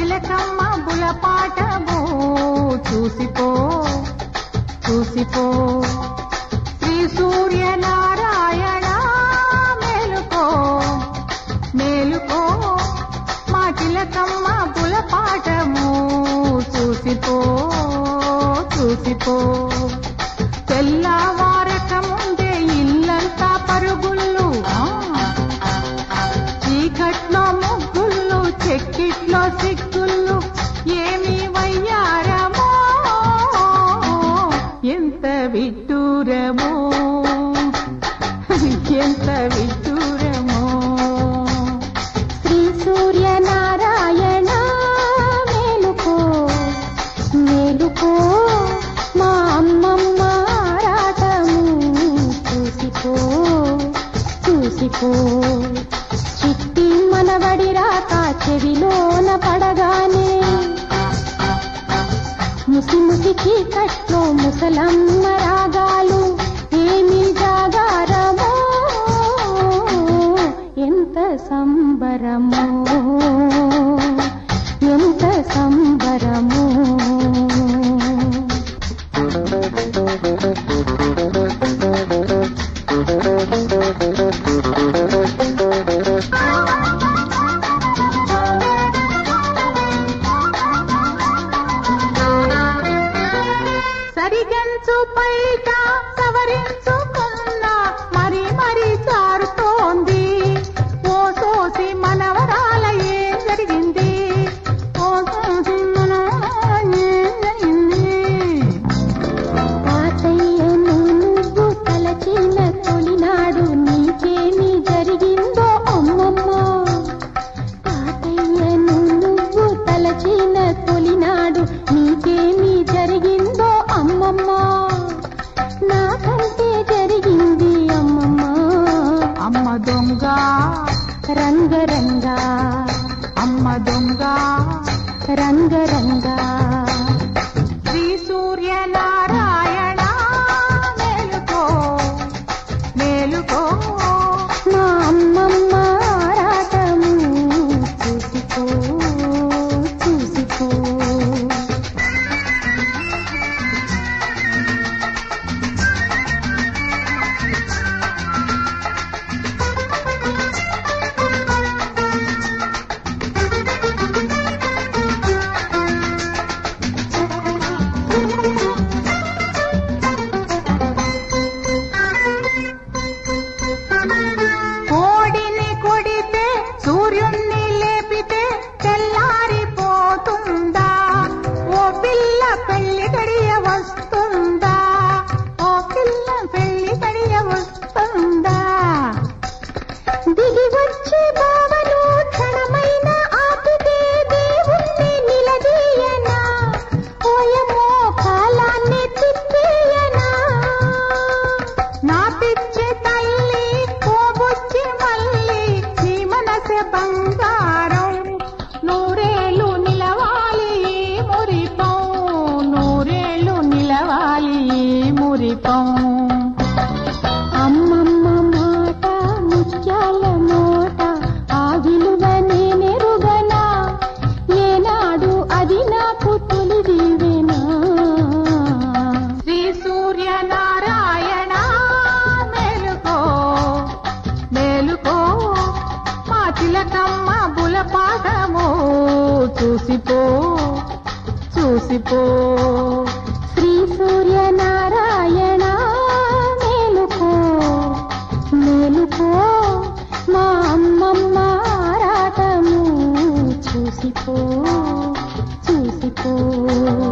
తిలకమ్మ బులపాటము చూసిపో చూసిపో శ్రీ సూర్యనారాయణ మేలుకో మేలుకో మా తిలకమ్మ బులపాటము చూసిపో చూసిపో తెల్లవారకముందే ఇల్లంతా పరుగుళ్ళు చీకట్లో ముగ్గుళ్ళు చెక్కిట్లో సిగ్గుళ్ళు ఏమి వయ్యారమో ఎంత విడ్డూరమో ఎంత విడ్డూరమో శ్రీ సూర్యనారాయణ మేలుకో మేలుకో మా అమ్మమ్మ ఆరాటము చూసిపో చూసిపో చిట్టి మనవడి రాక చెవిలోన పడగానే ముసి ముసి చీకట్లో ముసలమ్మ రాగాలు ఏమి జాగారమో ఎంత సంబరమో ఎంత సంబరమో సరిగంచు పైట సవరించుకున్న మరి మరి చారుతోంది ఓ సోసి మనవరాల ఏం జరిగింది ఓ సోసి మనవరాల ఏం జరిగింది తాతయ్యను నువ్వు తలచిన తొలినాడు నీకేమి జరిగిందో అమ్మమ్మ తాతయ్యను నువ్వు తలచిన తొలినాడు నీకేమి జరిగిందో అమ్మమ్మ నాకంటే జరిగింది అమ్మమ్మ అమ్మ దొంగ రంగరంగ అమ్మ దొంగ రంగరంగ శ్రీ సూర్యనారాయణ మేలుకో మేలుకో మా అమ్మమ్మ ఆరాటము చూసిపో చూసిపో కోడిని కొడితే సూర్యుణ్ణి లేపితే తెల్లారిపోతుందా ఓ పిల్ల పెళ్లి గడియ వస్తుందా ఓ పిల్ల పెళ్లి గడియ వస్తుందా దిగి వచ్చే బావను క్షణమైన ఆపితే దేవుణ్ణి నిలదీయనా ఓయమో కాలాన్ని తిప్పేయనా నా పిచ్చి తల్లి కోబుచ్చి మల్లి నీ మనసె బంగారం నూరేళ్ళు నిలవాలి ఈ మురిపం నూరేళ్ళు నిలవాలి ఈ మురిపం అమ్మమ్మ మాట ముత్యాల మోట ఆ విలువ నేనెరుగనా ఏనాడు అది నాకు తొలిదివేనా శ్రీ సూర్యనారాయణ మేలుకో మేలుకో మా తిలకమ్మ బులపాటము చూసిపో చూసిపో శ్రీ సూర్యనారాయణ మేలుకో మేలుకో మా అమ్మమ్మ ఆరాటము చూసిపో చూసిపో